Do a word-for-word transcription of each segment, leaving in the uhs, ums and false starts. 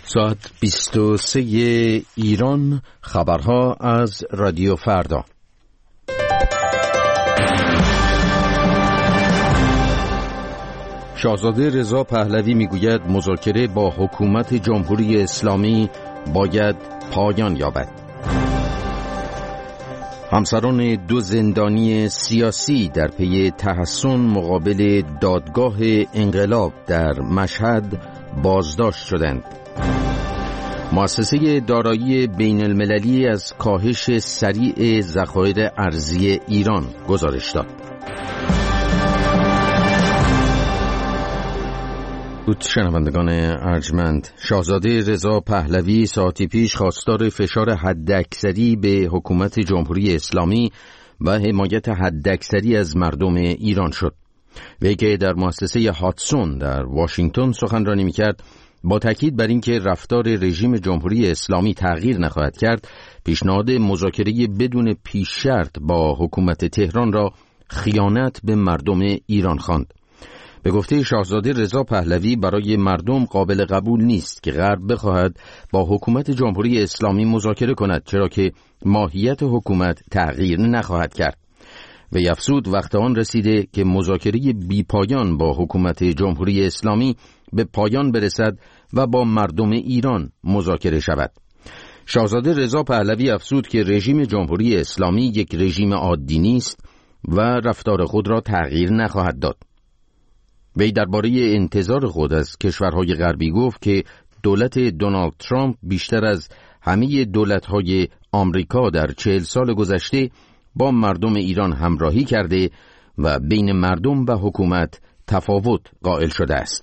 ساعت بیست و سه ایران، خبرها از رادیو فردا. شاهزاده رضا پهلوی میگوید مذاکره با حکومت جمهوری اسلامی باید پایان یابد. همسران دو زندانی سیاسی در پی تحصن مقابل دادگاه انقلاب در مشهد بازداشت شدند. مؤسسه دارایی بین المللی از کاهش سریع ذخایر ارزی ایران گزارش داد. بود شنوندگان ارجمند، شاهزاده رضا پهلوی ساعتی پیش خواستار فشار حداکثری به حکومت جمهوری اسلامی و حمایت حداکثری از مردم ایران شد. وی که در مؤسسه هاتسون در واشنگتن سخنرانی می‌کرد، با تاکید بر اینکه رفتار رژیم جمهوری اسلامی تغییر نخواهد کرد، پیشنهاد مذاکره بدون پیش شرط با حکومت تهران را خیانت به مردم ایران خواند. به گفته شاهزاده رضا پهلوی برای مردم قابل قبول نیست که غرب بخواهد با حکومت جمهوری اسلامی مذاکره کند، چرا که ماهیت حکومت تغییر نخواهد کرد. و افزود وقت آن رسیده که مذاکره بی پایان با حکومت جمهوری اسلامی به پایان برسد و با مردم ایران مذاکره شود. شاهزاده رضا پهلوی افزود که رژیم جمهوری اسلامی یک رژیم عادی نیست و رفتار خود را تغییر نخواهد داد. وی درباره انتظار خود از کشورهای غربی گفت که دولت دونالد ترامپ بیشتر از همه دولت‌های آمریکا در چهل سال گذشته با مردم ایران همراهی کرده و بین مردم و حکومت تفاوت قائل شده است.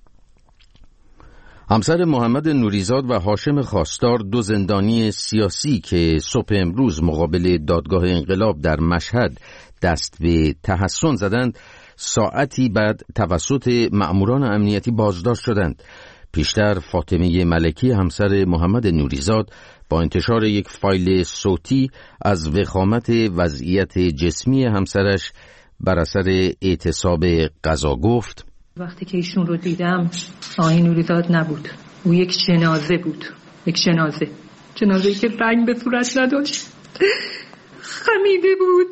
همسر محمد نوریزاد و هاشم خواستار، دو زندانی سیاسی که صبح امروز مقابل دادگاه انقلاب در مشهد دست به تحصن زدند، ساعتی بعد توسط مأموران امنیتی بازداشت شدند. پیشتر فاطمه ملکی همسر محمد نوریزاد با انتشار یک فایل صوتی از وخامت وضعیت جسمی همسرش بر اثر اعتصاب غذا گفت: وقتی که ایشون رو دیدم آقای نوریزاد نبود، او یک جنازه بود، یک جنازه جنازه‌ای که رنگ به صورت نداشت، خمیده بود،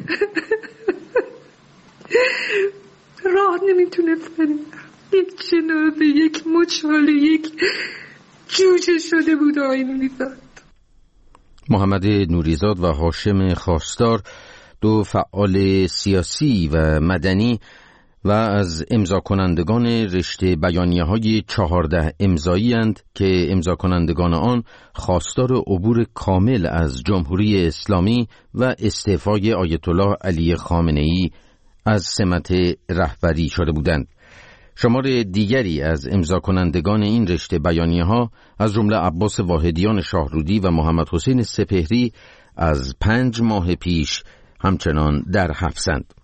راه نمیتونست بره، یک جنازه، یک مچاله، یک جوجه شده بود آقای نوریزاد. محمد نوریزاد و هاشم خواستار دو فعال سیاسی و مدنی و از امضا کنندگان رشته بیانیه های چهارده امضایی اند که امضا کنندگان آن خواستار عبور کامل از جمهوری اسلامی و استعفای آیت الله علی خامنه‌ای از سمت رهبری شده بودند. شمار دیگری از امضا کنندگان این رشته بیانیه ها از جمله عباس واحدیان شاهرودی و محمد حسین سپهری از پنج ماه پیش همچنان در حبسند.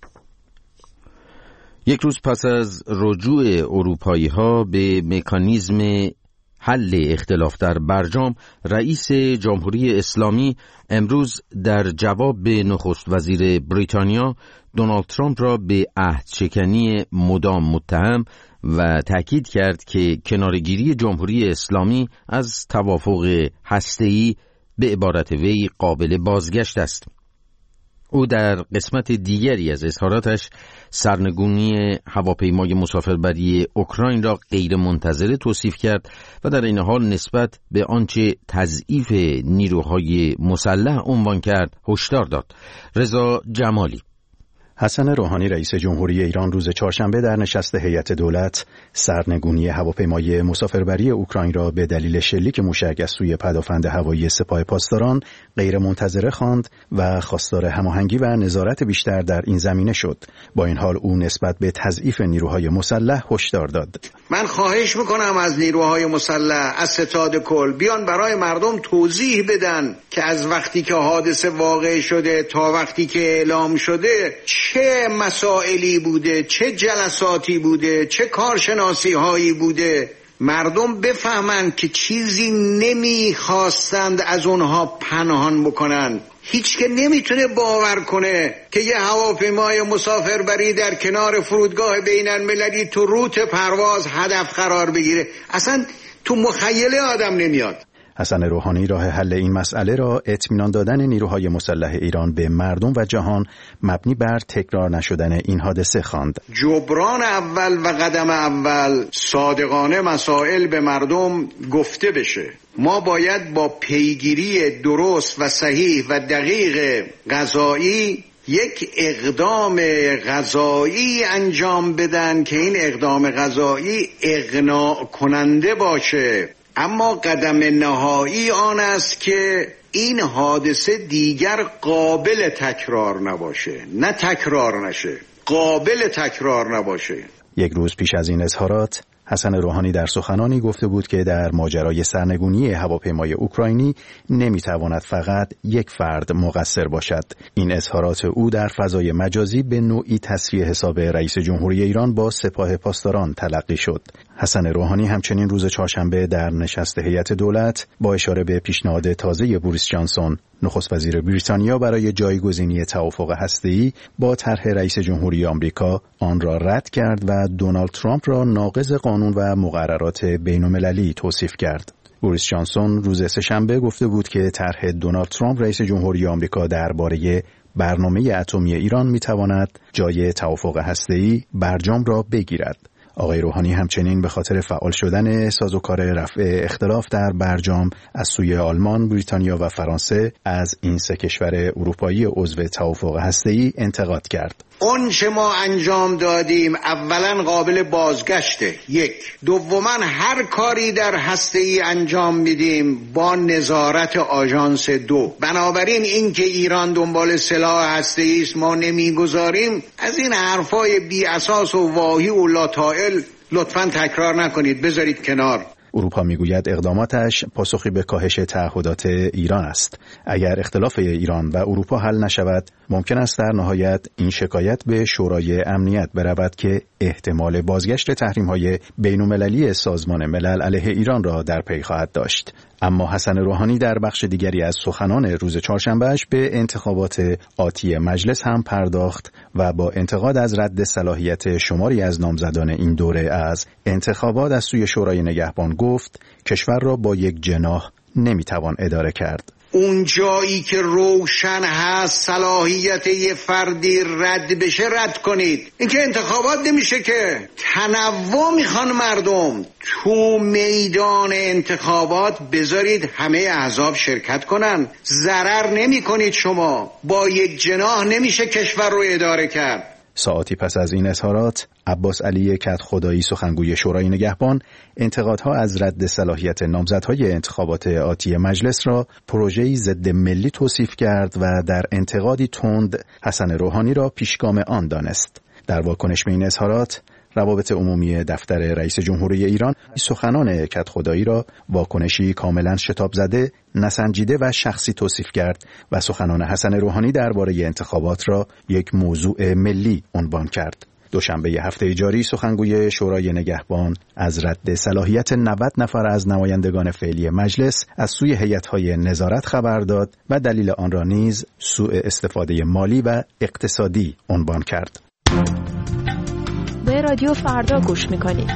یک روز پس از رجوع اروپایی ها به مکانیزم حل اختلاف در برجام، رئیس جمهوری اسلامی امروز در جواب به نخست وزیر بریتانیا دونالد ترامپ را به عهدشکنی مدام متهم و تأکید کرد که کنارگیری جمهوری اسلامی از توافق هسته‌ای به عبارت وی قابل بازگشت است. او در قسمت دیگری از اظهاراتش سرنگونی هواپیمای مسافربری اوکراین را غیر منتظره توصیف کرد و در این حال نسبت به آنچه تضعیف نیروهای مسلح عنوان کرد هشدار داد. رضا جمالی. حسن روحانی رئیس جمهوری ایران روز چهارشنبه در نشست هیئت دولت سرنگونی هواپیمای مسافربری اوکراین را به دلیل شلیک موشک از سوی پدافند هوایی سپاه پاسداران غیر منتظره خواند و خواستار هماهنگی و نظارت بیشتر در این زمینه شد. با این حال او نسبت به تضعیف نیروهای مسلح هشدار داد. من خواهش میکنم از نیروهای مسلح، از ستاد کل، بیان برای مردم توضیح بدن که از وقتی که حادثه واقع شده تا وقتی که اعلام شده چه مسائلی بوده، چه جلساتی بوده، چه کارشناسی هایی بوده. مردم بفهمند که چیزی نمیخواستند از اونها پنهان بکنن. هیچ که نمیتونه باور کنه که یه هواپیمای مسافربری در کنار فرودگاه بین المللی تو روت پرواز هدف قرار بگیره. اصلا تو مخیله آدم نمیاد. حسن روحانی راه حل این مسئله را اطمینان دادن نیروهای مسلح ایران به مردم و جهان مبنی بر تکرار نشدن این حادثه خواند. جبران اول و قدم اول صادقانه مسائل به مردم گفته بشه. ما باید با پیگیری درست و صحیح و دقیق قضایی یک اقدام قضایی انجام بدن که این اقدام قضایی اقناع کننده باشه. اما قدم نهایی آن است که این حادثه دیگر قابل تکرار نباشه، نه تکرار نشه، قابل تکرار نباشه. یک روز پیش از این اظهارات حسن روحانی در سخنانی گفته بود که در ماجرای سرنگونی هواپیمای اوکراینی نمیتواند فقط یک فرد مقصر باشد. این اظهارات او در فضای مجازی به نوعی تصفیه حساب رئیس جمهوری ایران با سپاه پاسداران تلقی شد. حسن روحانی همچنین روز چهارشنبه در نشست هیئت دولت با اشاره به پیشنهاد تازه بوریس جانسون نخست وزیر بریتانیا برای جایگزینی توافق هسته‌ای با طرح رئیس جمهوری آمریکا آن را رد کرد و دونالد ترامپ را ناقض قانون و مقررات بین‌المللی توصیف کرد. بوریس جانسون روز سه‌شنبه گفته بود که طرح دونالد ترامپ رئیس جمهوری آمریکا درباره برنامه اتمی ایران می‌تواند جای توافق هسته‌ای برجام را بگیرد. آقای روحانی همچنین به خاطر فعال شدن سازوکار رفع اختلاف در برجام از سوی آلمان، بریتانیا و فرانسه از این سه کشور اروپایی عضو توافق هسته‌ای انتقاد کرد. اون چه ما انجام دادیم اولا قابل بازگشته، یک. دوما هر کاری در هسته‌ای انجام میدیم با نظارت آژانس دو. بنابراین این که ایران دنبال سلاح هسته‌ای است ما نمیگذاریم، از این حرفای بی اساس و واهی و لاطائل لطفاً تکرار نکنید، بذارید کنار. اروپا میگوید اقداماتش پاسخی به کاهش تعهدات ایران است. اگر اختلاف ایران و اروپا حل نشود، ممکن است در نهایت این شکایت به شورای امنیت برود که احتمال بازگشت تحریم‌های بین‌المللی سازمان ملل علیه ایران را در پی خواهد داشت. اما حسن روحانی در بخش دیگری از سخنان روز چهارشنبهش به انتخابات آتی مجلس هم پرداخت و با انتقاد از رد صلاحیت شماری از نامزدان این دوره از انتخابات از سوی شورای نگهبان گفت کشور را با یک جناح نمیتوان اداره کرد. اون جایی که روشن هست صلاحیت یه فردی رد بشه رد کنید. این که انتخابات نمیشه که. تنوع میخوان مردم. تو میدان انتخابات بذارید همه احزاب شرکت کنن. ضرر نمی کنید شما. با یک جناح نمیشه کشور رو اداره کرد. ساعتی پس از این اظهارات عباس علی کدخدایی سخنگوی شورای نگهبان انتقادها از رد صلاحیت نامزدهای انتخابات آتی مجلس را پروژه‌ای ضد ملی توصیف کرد و در انتقادی تند حسن روحانی را پیشگام آن دانست. در واکنش به این اظهارات روابط عمومی دفتر رئیس جمهوری ایران سخنان کدخدایی را واکنشی کاملا شتاب زده، نسنجیده و شخصی توصیف کرد و سخنان حسن روحانی درباره انتخابات را یک موضوع ملی عنوان کرد. دوشنبه هفته جاری سخنگوی شورای نگهبان از رد صلاحیت نود نفر از نمایندگان فعلی مجلس از سوی هیئت‌های نظارت خبر داد و دلیل آن را نیز سوء استفاده مالی و اقتصادی عنوان کرد. به رادیو فردا گوش میکنید.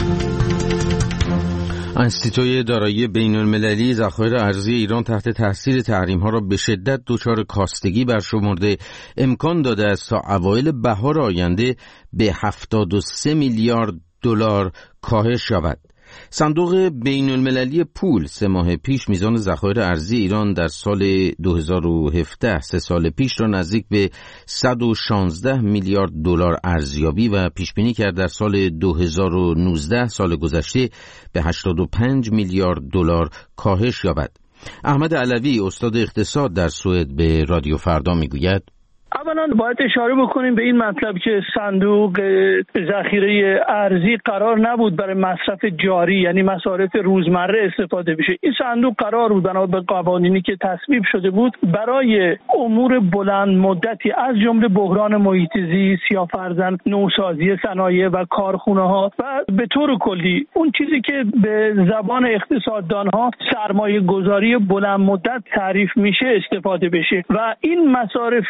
انستیتوی دارایی بین المللی ذخایر ارزی ایران تحت تاثیر تحریم ها را به شدت دچار کاستگی برشمرده، امکان داده است تا اوایل بهار آینده به هفتاد و سه میلیارد دلار کاهش یابد. صندوق بین المللی پول سه ماه پیش میزان ذخایر ارزی ایران در سال دو هزار و هفده، سه سال پیش را نزدیک به صد و شانزده میلیارد دلار ارزیابی و پیش بینی کرد در سال دو هزار و نوزده، سال گذشته، به هشتاد و پنج میلیارد دلار کاهش یابد. احمد علوی استاد اقتصاد در سوئد به رادیو فردا میگوید: اولا باید اشاره بکنیم به این مطلب که صندوق ذخیره ارزی قرار نبود برای مصرف جاری، یعنی مصارف روزمره استفاده بشه. این صندوق قرار بود بنا به قوانینی که تصویب شده بود برای امور بلند مدتی از جمله بحران محیط زیست یا فرضاً نوسازی صنایع و کارخونه ها و به طور کلی اون چیزی که به زبان اقتصاددان ها سرمایه گذاری بلند مدت تعریف میشه استفاده بشه و این مصارف جاری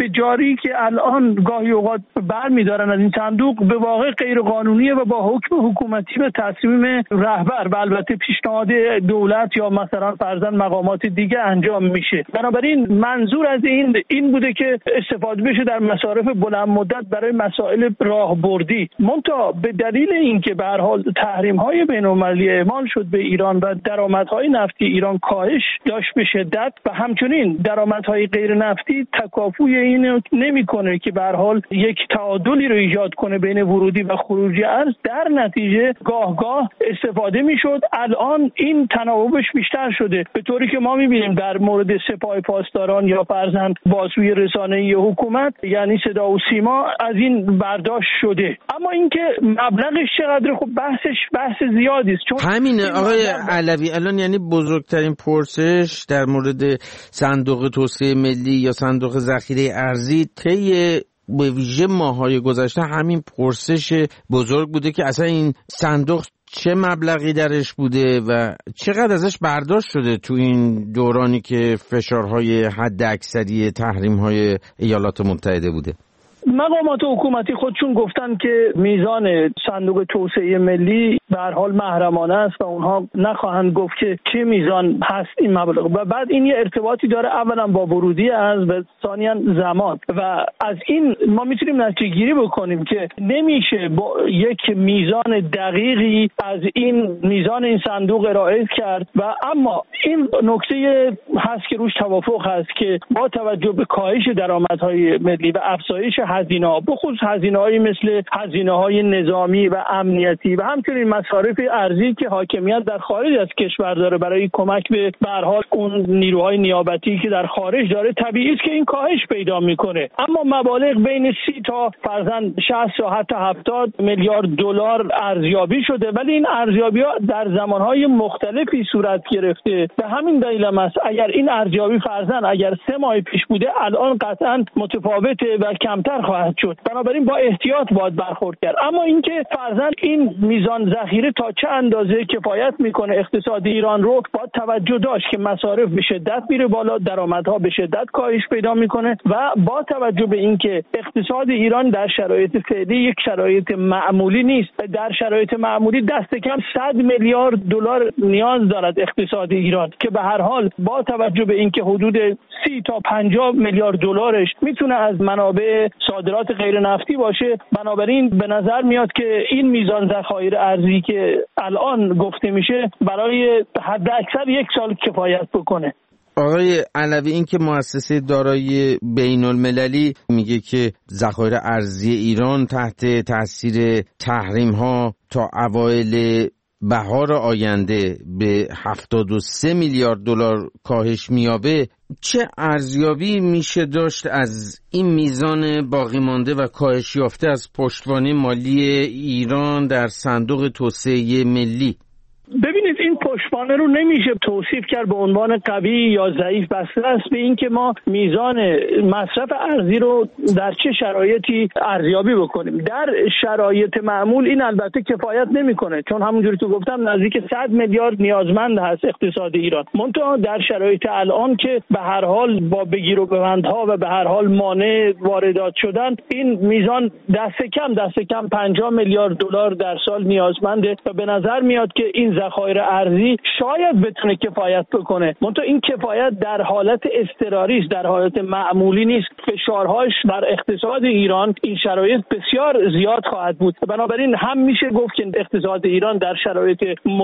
پولی که الان گاهی اوقات برمی‌دارن از این صندوق به واقع غیر قانونیه و با حکم حکومتی به تصمیم رهبر و البته پیشنهاد دولت یا مثلا فرضاً مقامات دیگه انجام میشه. بنابراین منظور از این این بوده که استفاده بشه در مصارف بلند مدت برای مسائل راهبردی. منتها به دلیل اینکه به هر حال تحریم‌های بین‌المللی اعمال شد به ایران و درآمدهای نفتی ایران کاهش داشت به شدت و همچنین درآمدهای غیر نفتی تکافوی این نمی‌کنه که به هر حال یک تعادلی رو ایجاد کنه بین ورودی و خروجی ارز، در نتیجه گاه گاه استفاده میشد. الان این تناوبش بیشتر شده، به طوری که ما می‌بینیم در مورد سپاه پاسداران یا فرضاً بازوی رسانه‌ای حکومت یعنی صدا و سیما از این برداشت شده. اما اینکه مبلغش چقدر، خب بحثش بحث زیادی است. چون همینه آقای علوی، الان یعنی بزرگترین پرسش در مورد صندوق توسعه ملی یا صندوق ذخیره ارزی طی به ویژه ماهای گذشته همین پرسش بزرگ بوده که اصلا این صندوق چه مبلغی درش بوده و چقدر ازش برداشت شده تو این دورانی که فشارهای حد اکثری تحریم‌های ایالات متحده بوده. مقامات حکومتی خودشون گفتن که میزان صندوق توسعه ملی به هر حال محرمانه است و اونها نخواهند گفت که چه میزان هست این مبلغ و بعد این یه ارتباطی داره اولا با ورودی ارز و ثانیاً زمان و از این ما میتونیم نتیجه گیری بکنیم که نمیشه با یک میزان دقیقی از این میزان این صندوق ارائه کرد و اما این نکته هست که روش توافق هست که با توجه به کاهش درآمدهای ملی و افزایش هزینه‌ها، بخصوص هزینه‌هایی مثل هزینه‌های نظامی و امنیتی و همچنین مصارف ارزی که حاکمیت در خارج از کشور داره برای کمک به به هر حال اون نیروهای نیابتی که در خارج داره، طبیعی است که این کاهش پیدا میکنه. اما مبالغ بین سی تا فرضاً شصت تا حتی هفتاد میلیارد دلار ارزیابی شده، ولی این ارزیابی‌ها در زمانهای مختلفی صورت گرفته. به همین دلیل است اگر این ارزیابی فرضاً اگر سه ماه پیش بوده الان قطعاً متفاوته و کمتر خواهد شد. بنابراین با احتیاط باید برخورد کرد. اما اینکه فرضاً این میزان ذخیره تا چه اندازه کفایت میکنه اقتصاد ایران رو، باید توجه داشت که مصارف به شدت میره بالا، درآمدها به شدت کاهش پیدا میکنه و با توجه به اینکه اقتصاد ایران در شرایط فعلی یک شرایط معمولی نیست، در شرایط معمولی دست کم صد میلیارد دلار نیاز دارد اقتصاد ایران که به هر حال با توجه به اینکه حدود سی تا پنجاه میلیارد دلارش میتونه از منابع صادرات غیر نفتی باشه. بنابراین به نظر میاد که این میزان ذخایر ارزی که الان گفته میشه برای حد اکثر یک سال کفایت بکنه. آقای علوی، این که مؤسسه دارایی بین المللی میگه که ذخایر ارزی ایران تحت تاثیر تحریم ها تا اوایل بهار آینده به هفتاد و سه میلیارد دلار کاهش میابه، چه ارزیابی میشه داشت از این میزان باقی مانده و کاهش یافته از پشتوانه مالی ایران در صندوق توسعه ملی؟ ببینید این پشتوانه رو نمیشه توصیف کرد به عنوان قوی یا ضعیف، بسته است به این که ما میزان مصرف ارزی رو در چه شرایطی ارزیابی بکنیم. در شرایط معمول این البته کفایت نمیکنه، چون همونجوری که گفتم نزدیک صد میلیارد نیازمند هست اقتصاد ایران. منتها در شرایط الان که به هر حال با بگیر و ببندها و به هر حال مانع واردات شدن، این میزان دست کم دست کم پنجاه میلیارد دلار در سال نیازمنده و به نظر میاد که این ذخایر ارزی شاید بتونه کفایت بکنه. منتها این کفایت در حالت اضطراری است، در حالت معمولی نیست. فشارهاش بر اقتصاد ایران این شرایط بسیار زیاد خواهد بود. بنابراین هم میشه گفت که اقتصاد ایران در شرایط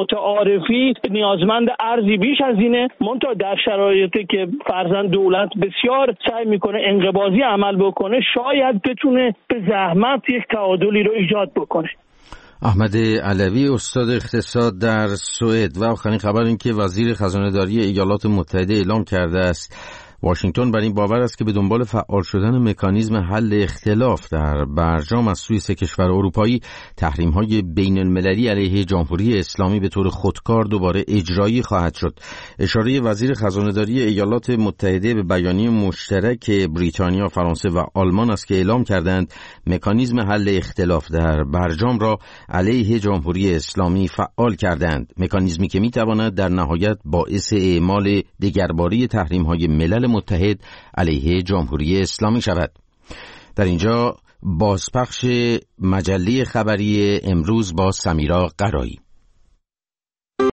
متعارفی نیازمند ارزی بیش از اینه، منتها در شرایطی که فرضاً دولت بسیار سعی میکنه انقباضی عمل بکنه شاید بتونه به زحمت یک تعادلی رو ایجاد بکنه. احمد علوی، استاد اقتصاد در سوئد. و آخرین خبر این که وزیر خزانه‌داری ایالات متحده اعلام کرده است واشنگتن بر این باور است که به دنبال فعال شدن مکانیزم حل اختلاف در برجام از سوی سه کشور اروپایی، تحریم‌های بین‌المللی علیه جمهوری اسلامی به طور خودکار دوباره اجرایی خواهد شد. اشاره وزیر خزانه‌داری ایالات متحده به بیانیه مشترک بریتانیا، فرانسه و آلمان است که اعلام کردند مکانیزم حل اختلاف در برجام را علیه جمهوری اسلامی فعال کردند. مکانیزمی که می‌تواند در نهایت باعث اعمال دگرباره تحریم‌های ملل متحد علیه جمهوری اسلامی شود. در اینجا بازپخش مجله خبری امروز با سمیرا قرایی.